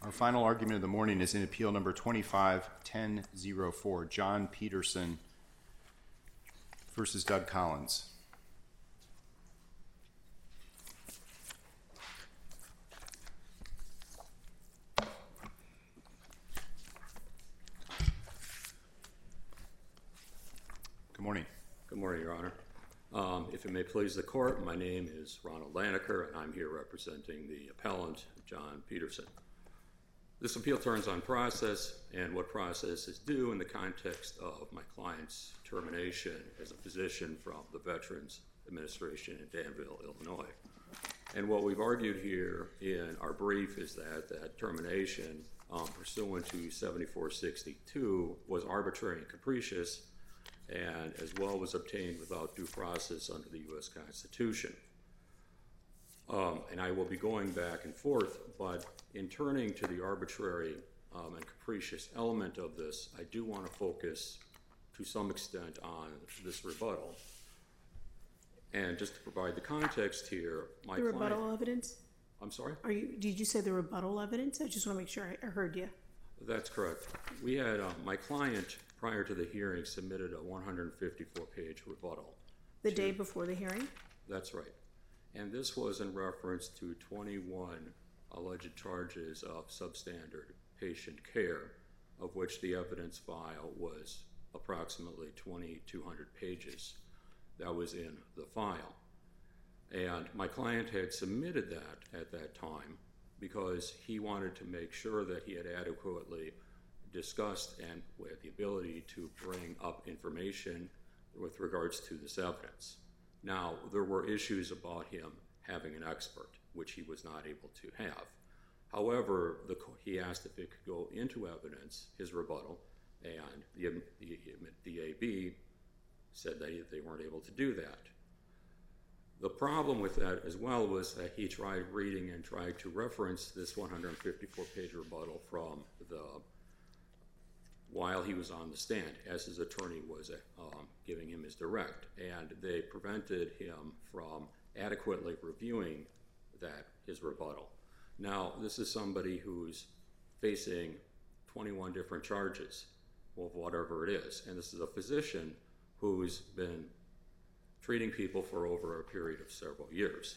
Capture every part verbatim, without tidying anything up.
Our final argument of the morning is in Appeal Number twenty-five ten oh four, John Peterson versus Doug Collins. Good morning. Good morning, Your Honor. Um, if it may please the Court, my name is Ronald Laniker, and I'm here representing the appellant, John Peterson. This appeal turns on process and what process is due in the context of my client's termination as a physician from the Veterans Administration in Danville, Illinois. And what we've argued here in our brief is that that termination um, pursuant to seventy-four sixty-two was arbitrary and capricious, and as well was obtained without due process under the U S Constitution. Um, and I will be going back and forth, but in turning to the arbitrary um, and capricious element of this, I do want to focus to some extent on this rebuttal. And just to provide the context here, my the client... The rebuttal evidence? I'm sorry? Are you? Did you say the rebuttal evidence? I just want to make sure I heard you. That's correct. We had, uh, my client, prior to the hearing, submitted a one hundred fifty-four page rebuttal. The to, day before the hearing? That's right. And this was in reference to twenty-one alleged charges of substandard patient care, of which the evidence file was approximately twenty-two hundred pages. That was in the file. And my client had submitted that at that time because he wanted to make sure that he had adequately discussed and had the ability to bring up information with regards to this evidence. Now, there were issues about him having an expert, which he was not able to have. However, the, he asked if it could go into evidence, his rebuttal, and the, the, the A B said that they weren't able to do that. The problem with that as well was that he tried reading and tried to reference this one hundred fifty-four page rebuttal from the while he was on the stand, as his attorney was um, giving him his direct, and they prevented him from adequately reviewing that, his rebuttal. Now, this is somebody who's facing twenty-one different charges of whatever it is, and this is a physician who's been treating people for over a period of several years.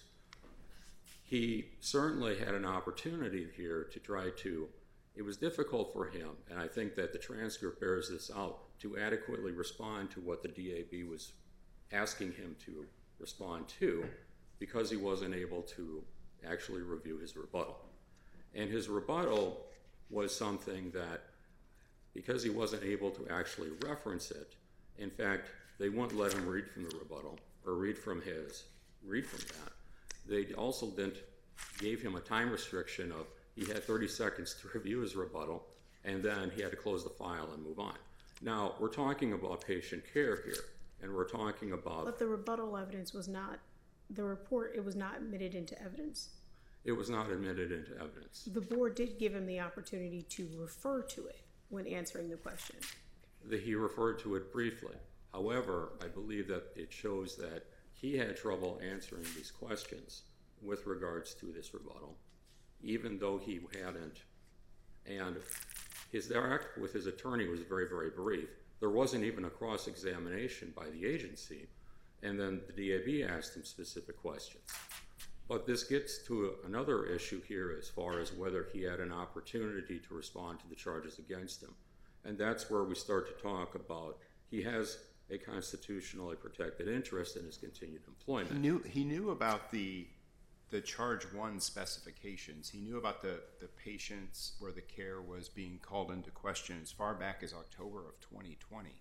He certainly had an opportunity here to try to It was difficult for him, and I think that the transcript bears this out, to adequately respond to what the D A B was asking him to respond to because he wasn't able to actually review his rebuttal. And his rebuttal was something that, because he wasn't able to actually reference it, in fact, they wouldn't let him read from the rebuttal or read from his, read from that. They also didn't, gave him a time restriction of he had thirty seconds to review his rebuttal, and then he had to close the file and move on. Now, we're talking about patient care here, and we're talking about... But the rebuttal evidence was not, the report, it was not admitted into evidence. It was not admitted into evidence. The board did give him the opportunity to refer to it when answering the question. The, he referred to it briefly. However, I believe that it shows that he had trouble answering these questions with regards to this rebuttal, even though he hadn't, and his direct with his attorney was very, very brief. There wasn't even a cross-examination by the agency, and then the D A B asked him specific questions. But this gets to another issue here as far as whether he had an opportunity to respond to the charges against him, and that's where we start to talk about he has a constitutionally protected interest in his continued employment. He knew, he knew about the the charge one specifications. He knew about the, the patients where the care was being called into question as far back as October of twenty twenty.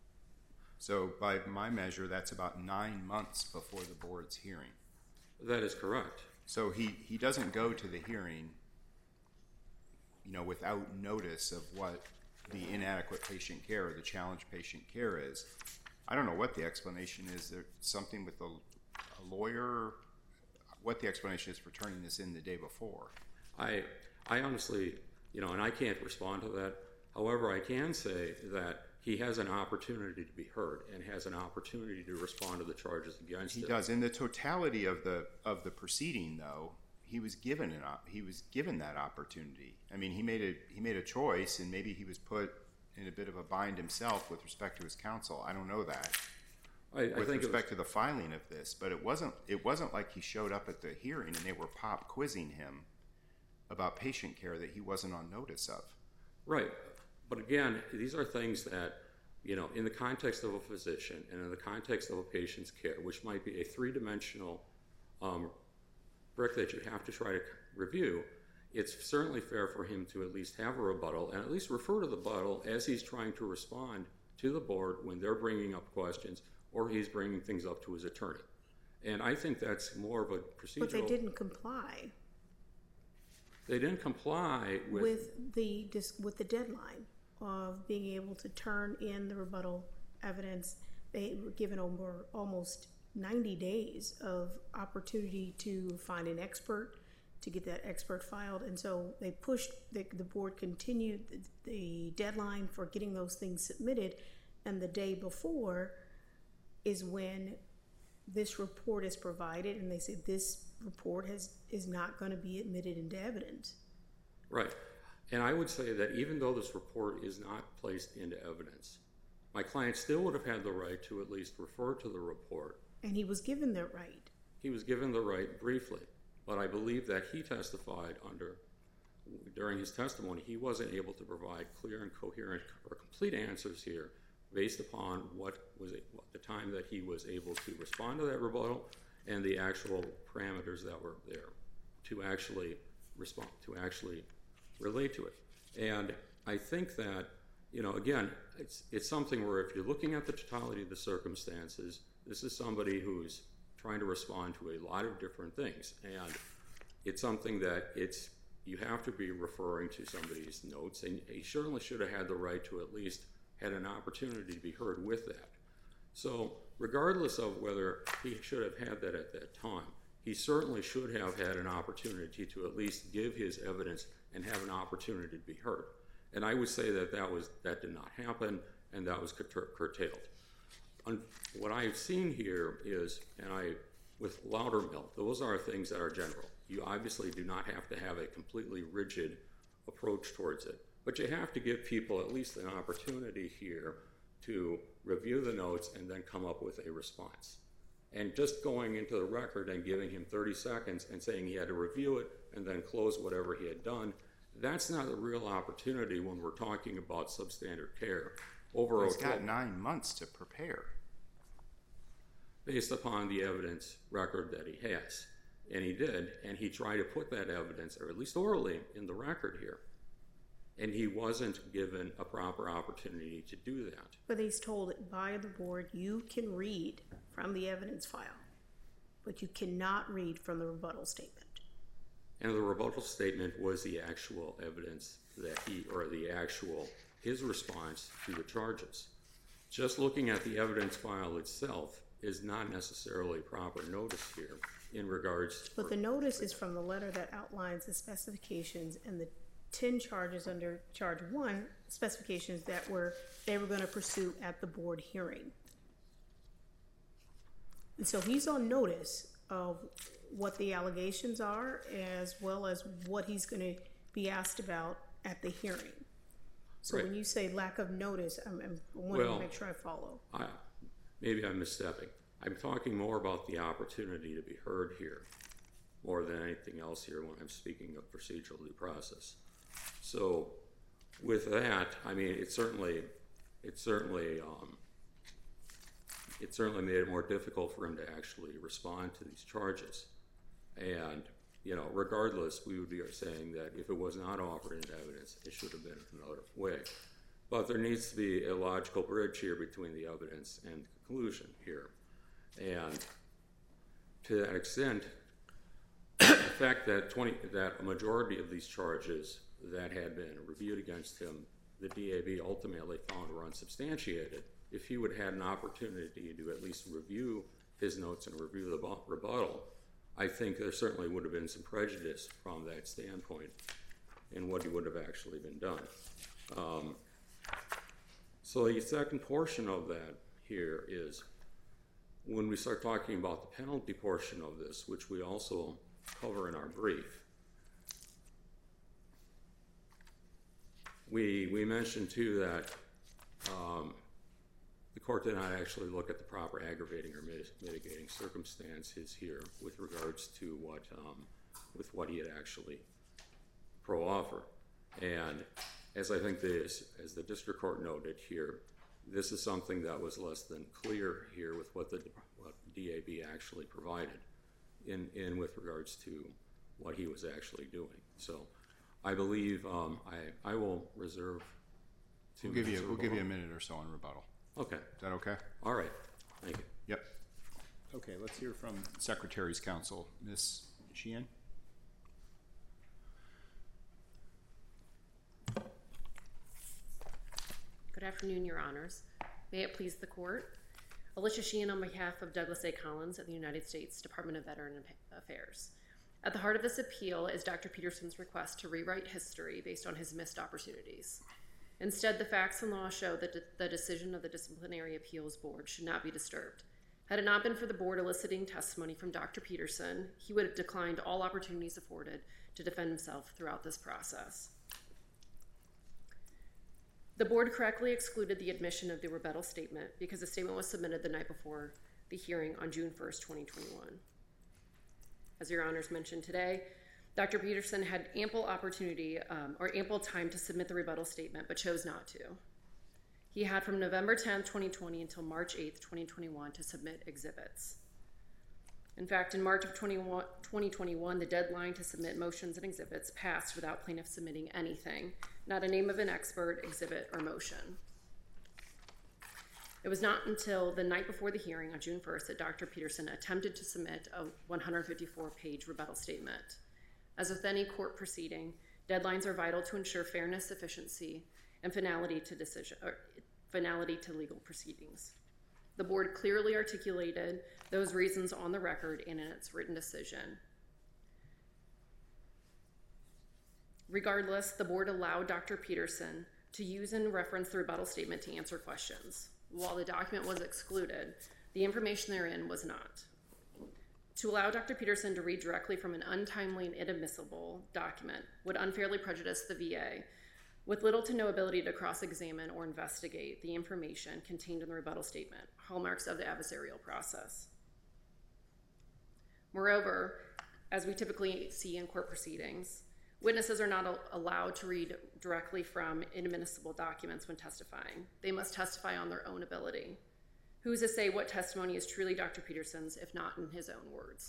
So by my measure, that's about nine months before the board's hearing. That is correct. So he, he doesn't go to the hearing, you know, without notice of what the inadequate patient care or the challenged patient care is. I don't know what the explanation is. There's something with a, a lawyer, what the explanation is for turning this in the day before. I, I honestly, you know, and I can't respond to that. However, I can say that he has an opportunity to be heard and has an opportunity to respond to the charges against him. He does. In the totality of the of the proceeding, though, he was given an op- he was given that opportunity. I mean, he made a he made a choice, and maybe he was put in a bit of a bind himself with respect to his counsel. I don't know that. I, I with think respect was, to the filing of this, but it wasn't it wasn't like he showed up at the hearing and they were pop quizzing him about patient care that he wasn't on notice of. Right. But again, these are things that, you know, in the context of a physician and in the context of a patient's care, which might be a three-dimensional um, brick that you have to try to review, it's certainly fair for him to at least have a rebuttal and at least refer to the rebuttal as he's trying to respond to the board when they're bringing up questions or he's bringing things up to his attorney. And I think that's more of a procedural... But they didn't comply. They didn't comply with... With the, with the deadline of being able to turn in the rebuttal evidence. They were given over almost ninety days of opportunity to find an expert, to get that expert filed. And so they pushed, the, the board continued the, the deadline for getting those things submitted. And the day before is when this report is provided, and they said this report has is not going to be admitted into evidence. Right. And I would say that even though this report is not placed into evidence, my client still would have had the right to at least refer to the report. And he was given that right. He was given the right briefly, but I believe that he testified under, during his testimony, he wasn't able to provide clear and coherent or complete answers here based upon what was it, what the time that he was able to respond to that rebuttal and the actual parameters that were there to actually respond, to actually relate to it. And I think that, you know, again, it's it's something where if you're looking at the totality of the circumstances, this is somebody who's trying to respond to a lot of different things. And it's something that it's you have to be referring to somebody's notes, and he certainly should have had the right to at least had an opportunity to be heard with that. So regardless of whether he should have had that at that time, he certainly should have had an opportunity to at least give his evidence and have an opportunity to be heard. And I would say that that, was, that did not happen, and that was cur- curtailed. Un- what I've seen here is, and I, with Loudermill, those are things that are general. You obviously do not have to have a completely rigid approach towards it, but you have to give people at least an opportunity here to review the notes and then come up with a response. And just going into the record and giving him thirty seconds and saying he had to review it and then close whatever he had done, that's not a real opportunity when we're talking about substandard care. Over He's got nine months to prepare. Based upon the evidence record that he has. And he did, and he tried to put that evidence, or at least orally, in the record here. And he wasn't given a proper opportunity to do that. But he's told by the board, you can read from the evidence file, but you cannot read from the rebuttal statement. And the rebuttal statement was the actual evidence that he, or the actual, his response to the charges. Just looking at the evidence file itself is not necessarily proper notice here in regards. But the notice is from the letter that outlines the specifications and the ten charges under charge one, specifications that were they were going to pursue at the board hearing. And so he's on notice of what the allegations are as well as what he's going to be asked about at the hearing. So right. When you say lack of notice, I'm, I'm I want well, to make sure I follow. I, maybe I'm misstepping. I'm talking more about the opportunity to be heard here more than anything else here when I'm speaking of procedural due process. So with that, I mean, it certainly, it certainly, um, it certainly made it more difficult for him to actually respond to these charges. And, you know, regardless, we would be saying that if it was not offered into evidence, it should have been another way. But there needs to be a logical bridge here between the evidence and the conclusion here. And to that extent, the fact that twenty that a majority of these charges that had been reviewed against him, the D A B ultimately found were unsubstantiated. If he would have had an opportunity to at least review his notes and review the rebuttal, I think there certainly would have been some prejudice from that standpoint in what he would have actually been done. Um, so the second portion of that here is when we start talking about the penalty portion of this, which we also cover in our brief. We, we mentioned too that um, the court did not actually look at the proper aggravating or mit mitigating circumstances here with regards to what, um, with what he had actually pro-offer. And as I think this, as the district court noted here, this is something that was less than clear here with what the what D A B actually provided in, in with regards to what he was actually doing. So I believe um, I, I will reserve two We'll give you, minutes we'll give you a rebuttal. minute or so on rebuttal. Okay. Is that okay? All right. Thank you. Yep. Okay, let's hear from Secretary's Counsel, Miz Sheehan. Good afternoon, Your Honors. May it please the Court. Alicia Sheehan on behalf of Douglas A. Collins of the United States Department of Veteran Affairs. At the heart of this appeal is Doctor Peterson's request to rewrite history based on his missed opportunities. Instead, the facts and law show that the decision of the Disciplinary Appeals Board should not be disturbed. Had it not been for the board eliciting testimony from Doctor Peterson, he would have declined all opportunities afforded to defend himself throughout this process. The board correctly excluded the admission of the rebuttal statement because the statement was submitted the night before the hearing on June first, twenty twenty-one. As Your Honors mentioned today, Doctor Peterson had ample opportunity um, or ample time to submit the rebuttal statement, but chose not to. He had from November tenth, twenty twenty until March eighth, twenty twenty-one to submit exhibits. In fact, in March of twenty twenty-one, the deadline to submit motions and exhibits passed without plaintiff submitting anything, not a name of an expert, exhibit, or motion. It was not until the night before the hearing on June first that Doctor Peterson attempted to submit a one hundred fifty-four page rebuttal statement. As with any court proceeding, deadlines are vital to ensure fairness, efficiency, and finality to decision or finality to legal proceedings. The board clearly articulated those reasons on the record and in its written decision. Regardless, the board allowed Doctor Peterson to use and reference the rebuttal statement to answer questions. While the document was excluded, the information therein was not. To allow Doctor Peterson to read directly from an untimely and inadmissible document would unfairly prejudice the V A, with little to no ability to cross-examine or investigate the information contained in the rebuttal statement, hallmarks of the adversarial process. Moreover, as we typically see in court proceedings, witnesses are not allowed to read directly from inadmissible documents when testifying. They must testify on their own ability. Who is to say what testimony is truly Doctor Peterson's, if not in his own words?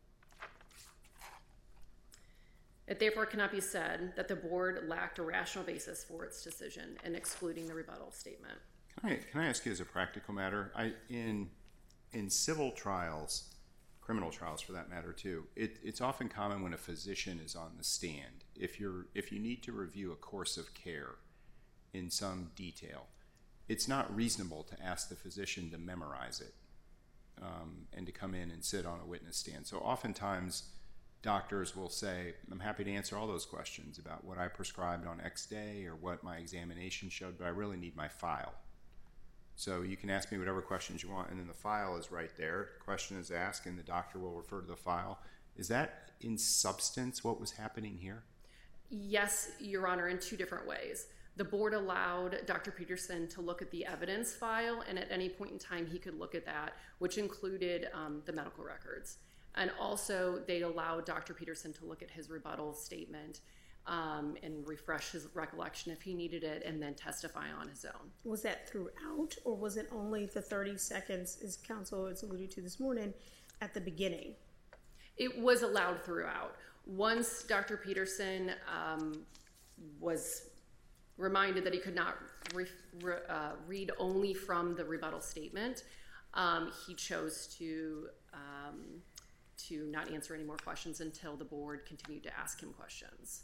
It therefore cannot be said that the board lacked a rational basis for its decision in excluding the rebuttal statement. Can I, can I ask you as a practical matter, I, in, in civil trials, criminal trials for that matter too, it, it's often common when a physician is on the stand, if, you're, if you need to review a course of care in some detail, it's not reasonable to ask the physician to memorize it um, and to come in and sit on a witness stand. So oftentimes doctors will say, I'm happy to answer all those questions about what I prescribed on X day or what my examination showed, but I really need my file. So you can ask me whatever questions you want, and then the file is right there. The question is asked, and the doctor will refer to the file. Is that in substance what was happening here? Yes, Your Honor, in two different ways. The board allowed Doctor Peterson to look at the evidence file, and at any point in time he could look at that, which included um, the medical records. And also they allowed Doctor Peterson to look at his rebuttal statement um, and refresh his recollection if he needed it, and then testify on his own. Was that throughout, or was it only the thirty seconds, as counsel has alluded to this morning, at the beginning? It was allowed throughout. Once Doctor Peterson um, was reminded that he could not re re uh, read only from the rebuttal statement, um, he chose to um, to not answer any more questions until the board continued to ask him questions.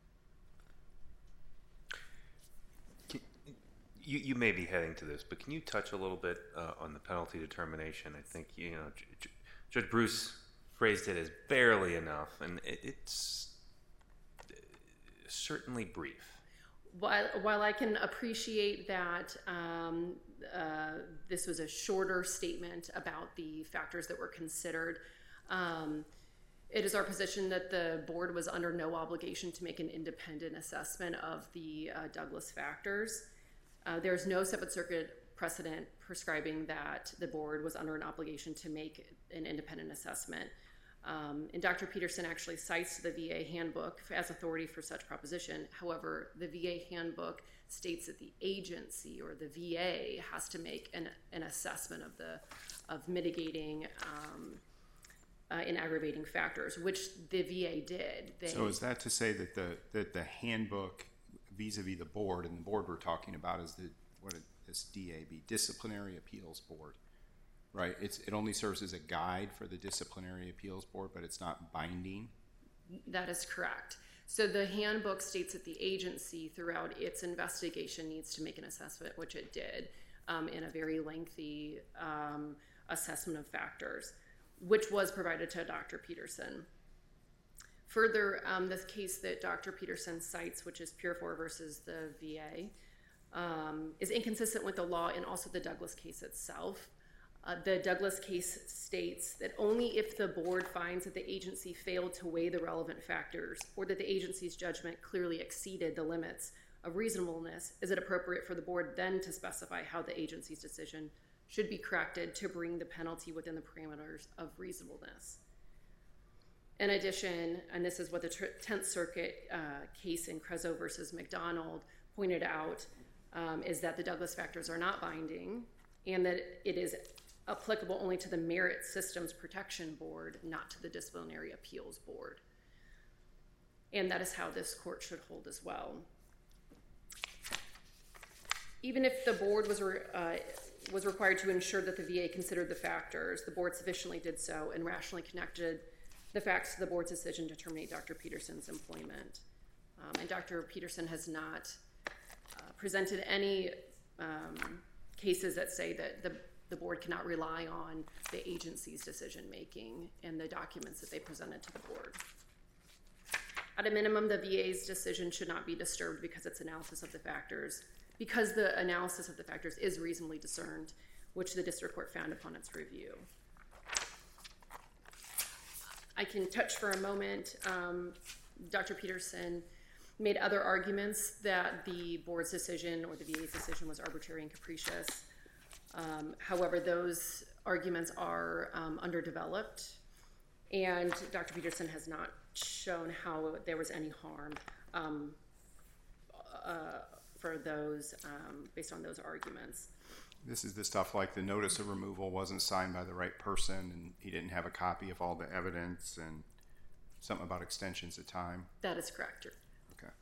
Can, you, you may be heading to this, but can you touch a little bit uh, on the penalty determination? I think, you know, J J Judge Bruce phrased it as barely enough, and it, it's certainly brief. While, while I can appreciate that um, uh, this was a shorter statement about the factors that were considered, um, It is our position that the board was under no obligation to make an independent assessment of the uh, Douglas factors. Uh, there's no Seventh Circuit precedent prescribing that the board was under an obligation to make an independent assessment. Um, and Doctor Peterson actually cites the V A handbook as authority for such proposition. However, the V A handbook states that the agency or the V A has to make an, an assessment of the of mitigating um, uh, and aggravating factors, which the V A did. They, So is that to say that the that the handbook vis-a-vis the board, and the board we're talking about is the what is this D A B, Disciplinary Appeals Board, right? It's it only serves as a guide for the Disciplinary Appeals Board, but it's not binding. That is correct. So the handbook states that the agency throughout its investigation needs to make an assessment, which it did, um, in a very lengthy um, assessment of factors, which was provided to Doctor Peterson. Further, um, this case that Doctor Peterson cites, which is Purefour versus the V A, um, is inconsistent with the law and also the Douglas case itself. Uh, the Douglas case states that only if the board finds that the agency failed to weigh the relevant factors or that the agency's judgment clearly exceeded the limits of reasonableness is it appropriate for the board then to specify how the agency's decision should be corrected to bring the penalty within the parameters of reasonableness. In addition, and this is what the Tenth Circuit uh, case in Crezo versus McDonald pointed out, um, is that the Douglas factors are not binding and that it is applicable only to the Merit Systems Protection Board, not to the Disciplinary Appeals Board. And that is how this court should hold as well. Even if the board was, re uh, was required to ensure that the V A considered the factors, the board sufficiently did so and rationally connected the facts to the board's decision to terminate Doctor Peterson's employment. Um, and Doctor Peterson has not uh, presented any um, cases that say that the the board cannot rely on the agency's decision-making and the documents that they presented to the board. At a minimum, the V A's decision should not be disturbed because its analysis of the factors, because the analysis of the factors is reasonably discerned, which the district court found upon its review. I can touch for a moment. Um, Doctor Peterson made other arguments that the board's decision or the V A's decision was arbitrary and capricious. Um, however, those arguments are um, underdeveloped, and Doctor Peterson has not shown how there was any harm um, uh, for those, um, based on those arguments. This is the stuff like the notice of removal wasn't signed by the right person, and he didn't have a copy of all the evidence, and something about extensions of time. That is correct. Okay.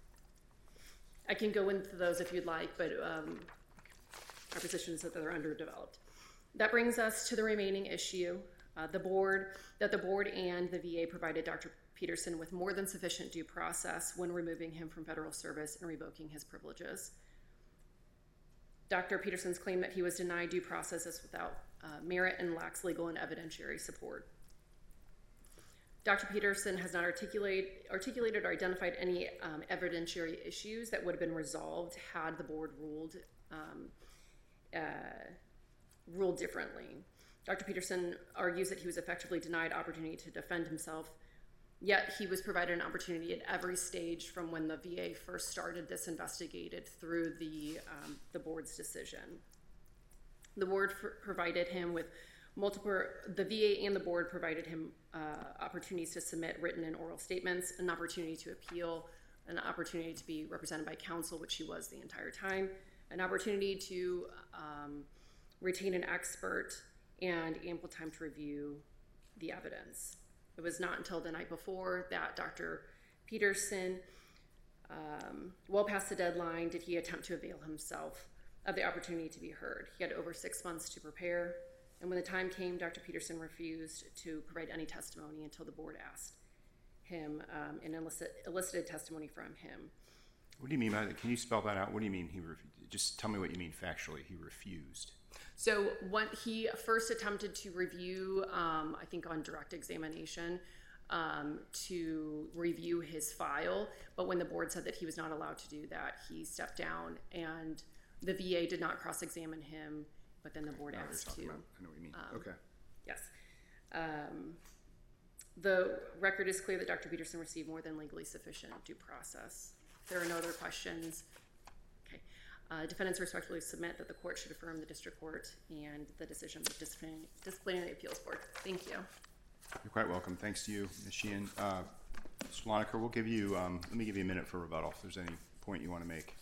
I can go into those if you'd like, but um, our position is that they're underdeveloped. That brings us to the remaining issue. Uh, the board, that the board and the V A provided Doctor Peterson with more than sufficient due process when removing him from federal service and revoking his privileges. Doctor Peterson's claim that he was denied due process is without uh, merit and lacks legal and evidentiary support. Doctor Peterson has not articulate, articulated or identified any um, evidentiary issues that would have been resolved had the board ruled um, uh, ruled differently. Doctor Peterson argues that he was effectively denied opportunity to defend himself, yet he was provided an opportunity at every stage from when the V A first started this investigated through the, um, the board's decision. The board provided him with multiple, the V A and the board provided him uh, opportunities to submit written and oral statements, an opportunity to appeal, an opportunity to be represented by counsel, which he was the entire time, an opportunity to um, retain an expert, and ample time to review the evidence. It was not until the night before that Doctor Peterson, um, well past the deadline, did he attempt to avail himself of the opportunity to be heard. He had over six months to prepare, and when the time came, Doctor Peterson refused to provide any testimony until the board asked him um, and elicit, elicited testimony from him. What do you mean by that? Can you spell that out? What do you mean he refused? Just tell me what you mean factually. He refused. So when he first attempted to review, um, I think on direct examination, um, to review his file, but when the board said that he was not allowed to do that, he stepped down, and the V A did not cross-examine him, but then the board No, asked to. about, I know what you mean. Um, okay. Yes. Um, The record is clear that Doctor Peterson received more than legally sufficient due process. If there are no other questions, okay. Uh, defendants respectfully submit that the court should affirm the district court and the decision of the disciplinary, disciplinary appeals board. Thank you. You're quite welcome. Thanks to you, Miz Sheehan. Uh, Miz Waronker, we'll give you, um, let me give you a minute for rebuttal if there's any point you want to make.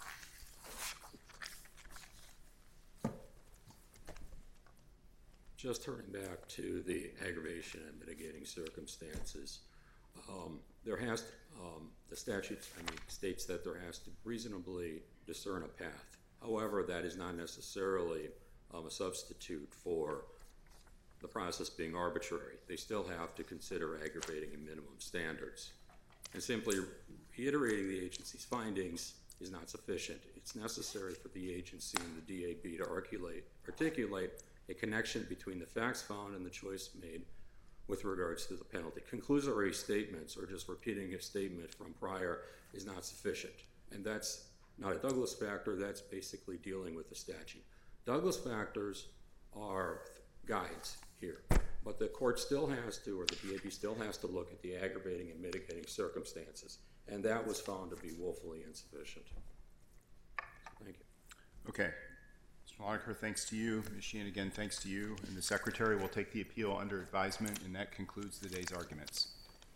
Just turning back to the aggravation and mitigating circumstances, um, there has to, um, the statute I mean, states that there has to reasonably discern a path. However, that is not necessarily um, a substitute for the process being arbitrary. They still have to consider aggravating and minimum standards. And simply reiterating the agency's findings is not sufficient. It's necessary for the agency and the D A B to articulate, articulate a connection between the facts found and the choice made with regards to the penalty. Conclusory statements or just repeating a statement from prior is not sufficient. And that's not a Douglas factor, that's basically dealing with the statute. Douglas factors are guides here, but the court still has to, or the D A B still has to look at the aggravating and mitigating circumstances, and that was found to be woefully insufficient. Thank you. Okay. Miz Waronker, thanks to you. Miz Sheehan, again, thanks to you. And the Secretary will take the appeal under advisement, and that concludes the day's arguments.